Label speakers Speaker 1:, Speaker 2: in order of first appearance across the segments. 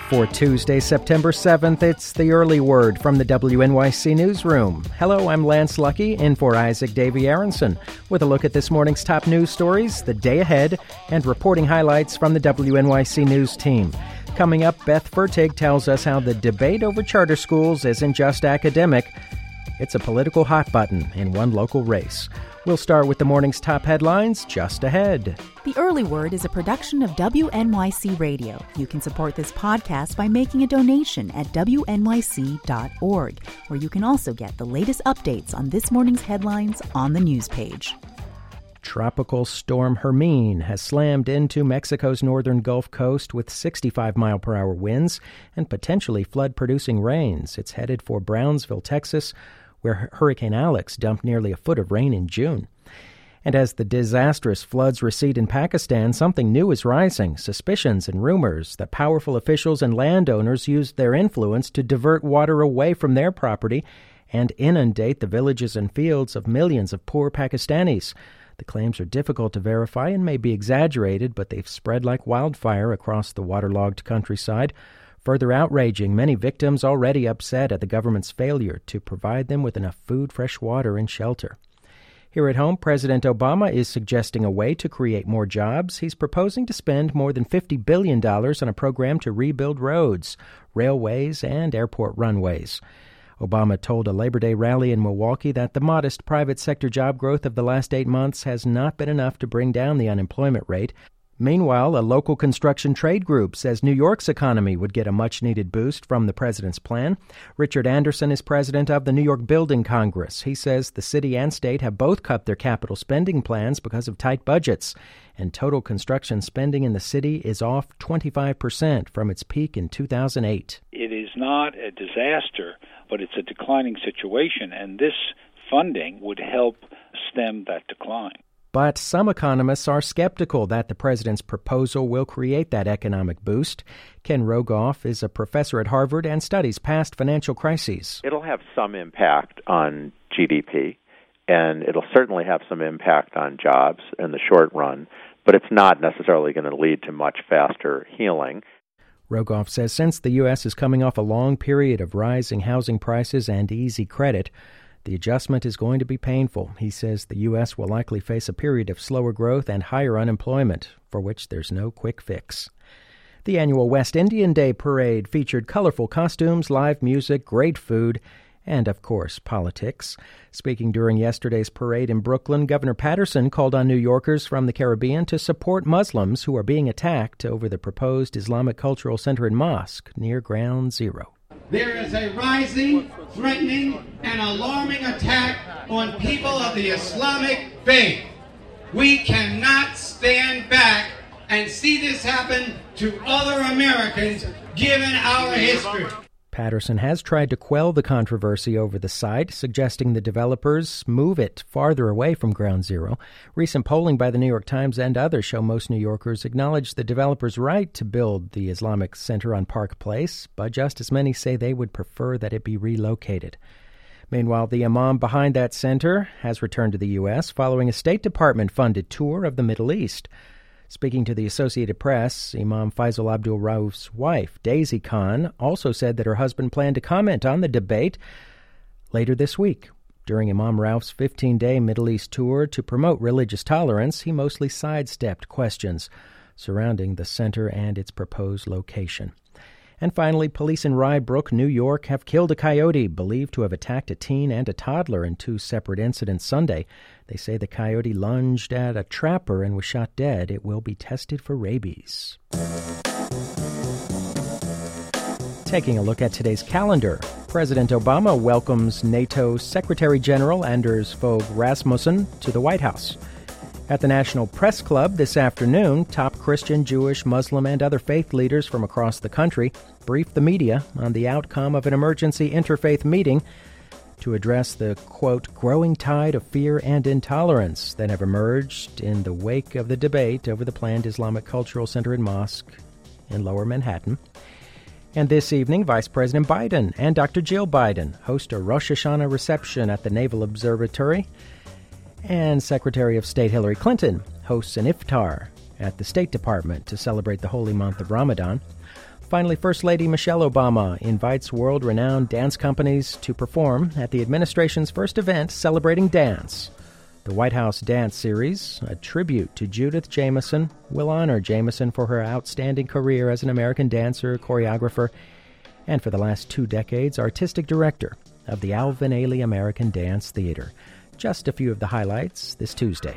Speaker 1: For Tuesday, September 7th, it's the early word from the WNYC Newsroom. Hello, I'm Lance Lucky, in for Isaac Davy Aronson, with a look at this morning's top news stories, the day ahead, and reporting highlights from the WNYC News team. Coming up, Beth Fertig tells us how the debate over charter schools isn't just academic. It's a political hot button in one local race. We'll start with the morning's top headlines just ahead.
Speaker 2: The Early Word is a production of WNYC Radio. You can support this podcast by making a donation at WNYC.org, where you can also get the latest updates on this morning's headlines on the news page.
Speaker 1: Tropical storm Hermine has slammed into Mexico's northern Gulf Coast with 65-mile-per-hour winds and potentially flood-producing rains. It's headed for Brownsville, Texas, where Hurricane Alex dumped nearly a foot of rain in June. And as the disastrous floods recede in Pakistan, something new is rising. Suspicions and rumors that powerful officials and landowners used their influence to divert water away from their property and inundate the villages and fields of millions of poor Pakistanis. The claims are difficult to verify and may be exaggerated, but they've spread like wildfire across the waterlogged countryside, further outraging many victims already upset at the government's failure to provide them with enough food, fresh water, and shelter. Here at home, President Obama is suggesting a way to create more jobs. He's proposing to spend more than $50 billion on a program to rebuild roads, railways, and airport runways. Obama told a Labor Day rally in Milwaukee that the modest private sector job growth of the last 8 months has not been enough to bring down the unemployment rate. Meanwhile, a local construction trade group says New York's economy would get a much-needed boost from the president's plan. Richard Anderson is president of the New York Building Congress. He says the city and state have both cut their capital spending plans because of tight budgets, and total construction spending in the city is off 25% from its peak in 2008.
Speaker 3: It is not a disaster, but it's a declining situation, and this funding would help stem that decline.
Speaker 1: But some economists are skeptical that the president's proposal will create that economic boost. Ken Rogoff is a professor at Harvard and studies past financial crises.
Speaker 4: It'll have some impact on GDP, and it'll certainly have some impact on jobs in the short run, but it's not necessarily going to lead to much faster healing.
Speaker 1: Rogoff says since the U.S. is coming off a long period of rising housing prices and easy credit, the adjustment is going to be painful. He says the U.S. will likely face a period of slower growth and higher unemployment, for which there's no quick fix. The annual West Indian Day Parade featured colorful costumes, live music, great food, and, of course, politics. Speaking during yesterday's parade in Brooklyn, Governor Patterson called on New Yorkers from the Caribbean to support Muslims who are being attacked over the proposed Islamic Cultural Center and Mosque near Ground Zero.
Speaker 5: There is a rising, threatening, and alarming attack on people of the Islamic faith. We cannot stand back and see this happen to other Americans, given our history.
Speaker 1: Patterson has tried to quell the controversy over the site, suggesting the developers move it farther away from Ground Zero. Recent polling by the New York Times and others show most New Yorkers acknowledge the developers' right to build the Islamic Center on Park Place, but just as many say they would prefer that it be relocated. Meanwhile, the imam behind that center has returned to the U.S. following a State Department-funded tour of the Middle East. Speaking to the Associated Press, Imam Faisal Abdul Rauf's wife, Daisy Khan, also said that her husband planned to comment on the debate later this week. During Imam Rauf's 15-day Middle East tour to promote religious tolerance, he mostly sidestepped questions surrounding the center and its proposed location. And finally, police in Rye Brook, New York, have killed a coyote believed to have attacked a teen and a toddler in two separate incidents Sunday. They say the coyote lunged at a trapper and was shot dead. It will be tested for rabies. Taking a look at today's calendar, President Obama welcomes NATO Secretary General Anders Fogh Rasmussen to the White House. At the National Press Club this afternoon, top Christian, Jewish, Muslim, and other faith leaders from across the country briefed the media on the outcome of an emergency interfaith meeting to address the, quote, growing tide of fear and intolerance that have emerged in the wake of the debate over the planned Islamic Cultural Center and Mosque in Lower Manhattan. And this evening, Vice President Biden and Dr. Jill Biden host a Rosh Hashanah reception at the Naval Observatory. And Secretary of State Hillary Clinton hosts an iftar at the State Department to celebrate the holy month of Ramadan. Finally, First Lady Michelle Obama invites world-renowned dance companies to perform at the administration's first event celebrating dance. The White House Dance Series, a tribute to Judith Jamison, will honor Jamison for her outstanding career as an American dancer, choreographer, and for the last 2 decades, artistic director of the Alvin Ailey American Dance Theater. Just a few of the highlights this Tuesday.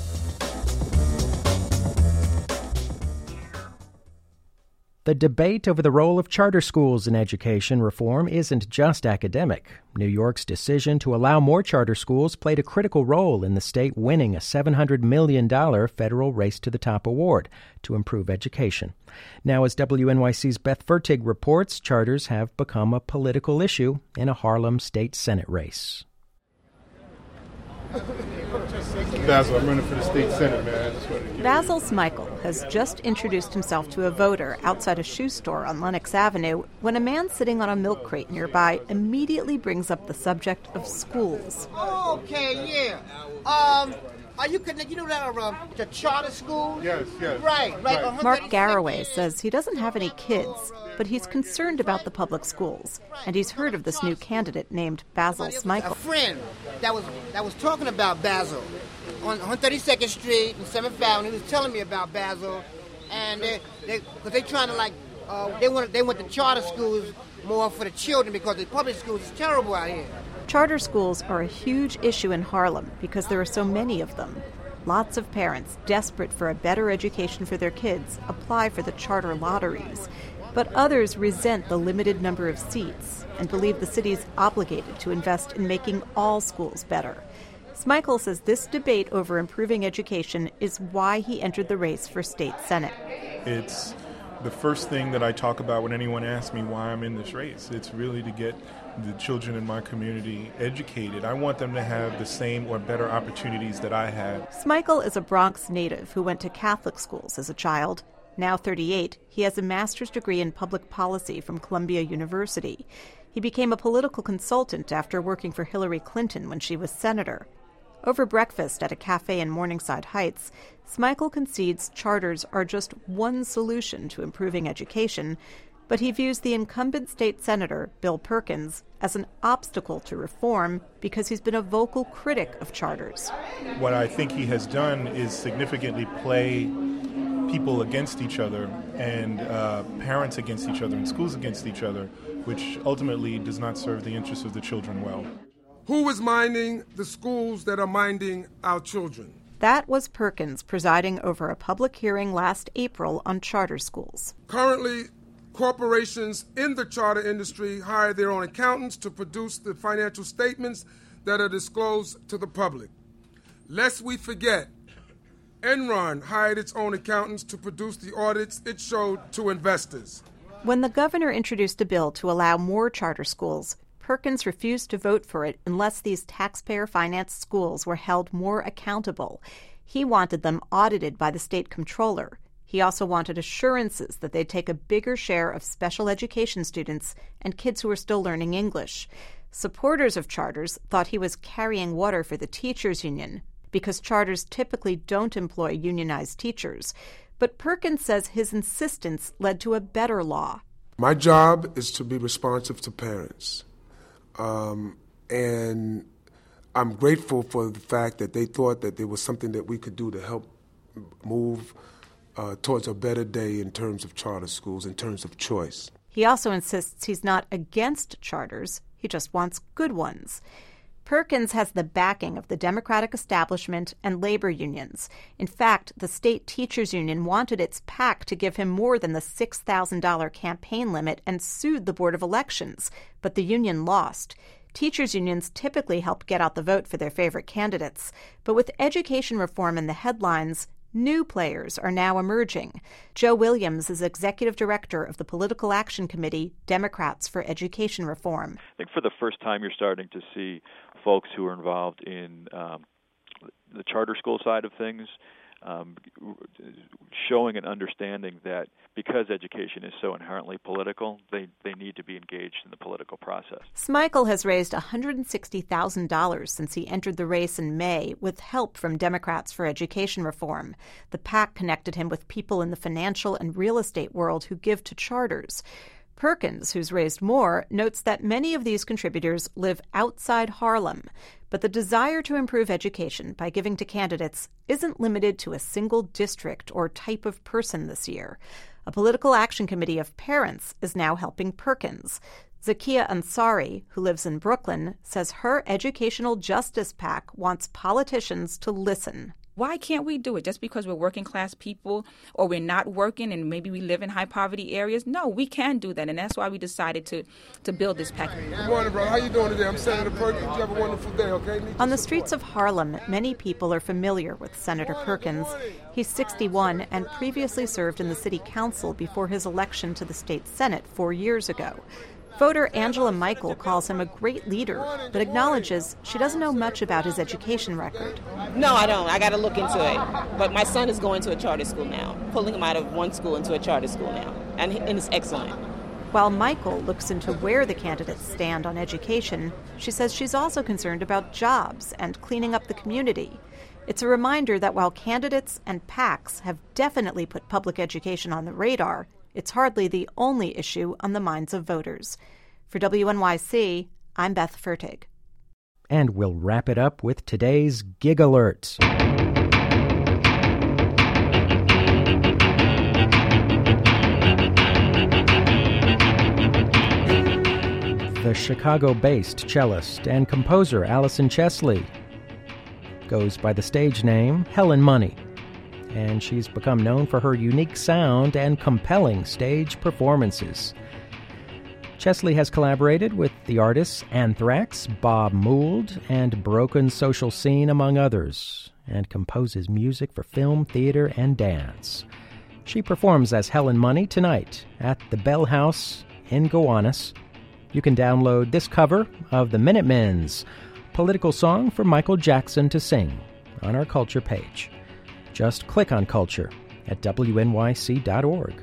Speaker 1: The debate over the role of charter schools in education reform isn't just academic. New York's decision to allow more charter schools played a critical role in the state winning a $700 million federal Race to the Top award to improve education. Now, as WNYC's Beth Fertig reports, charters have become a political issue in a Harlem state Senate race.
Speaker 6: Basil, I'm running for the state senate, man.
Speaker 7: Basil Smikle has just introduced himself to a voter outside a shoe store on Lenox Avenue when a man sitting on a milk crate nearby immediately brings up the subject of schools.
Speaker 8: Okay, yeah. Are you connected? You know that the charter school?
Speaker 6: Yes.
Speaker 8: Right.
Speaker 7: Mark Garraway says he doesn't have any kids, but he's concerned about the public schools, and he's heard of this new candidate named Basil Smikle.
Speaker 8: A friend that was talking about Basil on 132nd Street and 7th Avenue. He was telling me about Basil, and they trying to they want the charter schools more for the children because the public schools is terrible out here.
Speaker 7: Charter schools are a huge issue in Harlem because there are so many of them. Lots of parents, desperate for a better education for their kids, apply for the charter lotteries. But others resent the limited number of seats and believe the city's obligated to invest in making all schools better. Smikle says this debate over improving education is why he entered the race for state senate.
Speaker 6: It's the first thing that I talk about when anyone asks me why I'm in this race. It's really to get the children in my community educated. I want them to have the same or better opportunities that I had.
Speaker 7: Smikle is a Bronx native who went to Catholic schools as a child. Now 38, he has a master's degree in public policy from Columbia University. He became a political consultant after working for Hillary Clinton when she was senator. Over breakfast at a cafe in Morningside Heights, Smikle concedes charters are just one solution to improving education, but he views the incumbent state senator, Bill Perkins, as an obstacle to reform because he's been a vocal critic of charters.
Speaker 6: What I think he has done is significantly play people against each other and parents against each other and schools against each other, which ultimately does not serve the interests of the children well.
Speaker 9: Who is minding the schools that are minding our children?
Speaker 7: That was Perkins presiding over a public hearing last April on charter schools.
Speaker 9: Currently, corporations in the charter industry hire their own accountants to produce the financial statements that are disclosed to the public. Lest we forget, Enron hired its own accountants to produce the audits it showed to investors.
Speaker 7: When the governor introduced a bill to allow more charter schools, Perkins refused to vote for it unless these taxpayer-financed schools were held more accountable. He wanted them audited by the state comptroller. He also wanted assurances that they'd take a bigger share of special education students and kids who are still learning English. Supporters of charters thought he was carrying water for the teachers' union because charters typically don't employ unionized teachers. But Perkins says his insistence led to a better law.
Speaker 9: My job is to be responsive to parents. And I'm grateful for the fact that they thought that there was something that we could do to help move towards a better day in terms of charter schools, in terms of choice.
Speaker 7: He also insists he's not against charters, he just wants good ones. Perkins has the backing of the Democratic establishment and labor unions. In fact, the state teachers union wanted its PAC to give him more than the $6,000 campaign limit and sued the Board of Elections, but the union lost. Teachers unions typically help get out the vote for their favorite candidates, but with education reform in the headlines, new players are now emerging. Joe Williams is executive director of the Political Action Committee, Democrats for Education Reform.
Speaker 10: I think for the first time you're starting to see folks who are involved in the charter school side of things showing and understanding that because education is so inherently political, they need to be engaged in the political process.
Speaker 7: Smikle has raised $160,000 since he entered the race in May with help from Democrats for Education Reform. The PAC connected him with people in the financial and real estate world who give to charters. Perkins, who's raised more, notes that many of these contributors live outside Harlem, but the desire to improve education by giving to candidates isn't limited to a single district or type of person this year. A political action committee of parents is now helping Perkins. Zakia Ansari, who lives in Brooklyn, says her Educational Justice PAC wants politicians to listen.
Speaker 11: Why can't we do it just because we're working class people or we're not working and maybe we live in high poverty areas? No, we can do that, and that's why we decided to build this package.
Speaker 9: Good morning, brother. How you doing today? I'm Senator Perkins. You have a wonderful day, okay?
Speaker 7: On the streets of Harlem, many people are familiar with Senator Perkins. He's 61 and previously served in the city council before his election to the state senate 4 years ago. Voter Angela Michael calls him a great leader, but acknowledges she doesn't know much about his education record.
Speaker 12: No, I don't. I got to look into it. But my son is going to a charter school now, pulling him out of one school into a charter school now, and it's excellent.
Speaker 7: While Michael looks into where the candidates stand on education, she says she's also concerned about jobs and cleaning up the community. It's a reminder that while candidates and PACs have definitely put public education on the radar, it's hardly the only issue on the minds of voters. For WNYC, I'm Beth Fertig.
Speaker 1: And we'll wrap it up with today's Gig Alert. The Chicago-based cellist and composer Allison Chesley goes by the stage name Helen Money, and she's become known for her unique sound and compelling stage performances. Chesley has collaborated with the artists Anthrax, Bob Mould, and Broken Social Scene, among others, and composes music for film, theater, and dance. She performs as Helen Money tonight at the Bell House in Gowanus. You can download this cover of the Minutemen's political song for Michael Jackson to sing on our culture page. Just click on Culture at wnyc.org.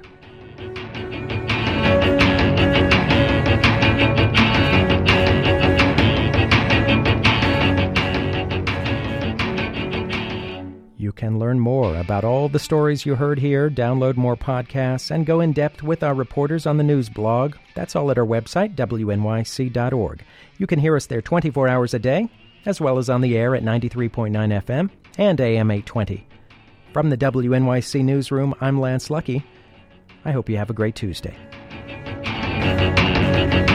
Speaker 1: You can learn more about all the stories you heard here, download more podcasts, and go in depth with our reporters on the news blog. That's all at our website, wnyc.org. You can hear us there 24 hours a day, as well as on the air at 93.9 FM and AM 820. From the WNYC Newsroom, I'm Lance Lucky. I hope you have a great Tuesday.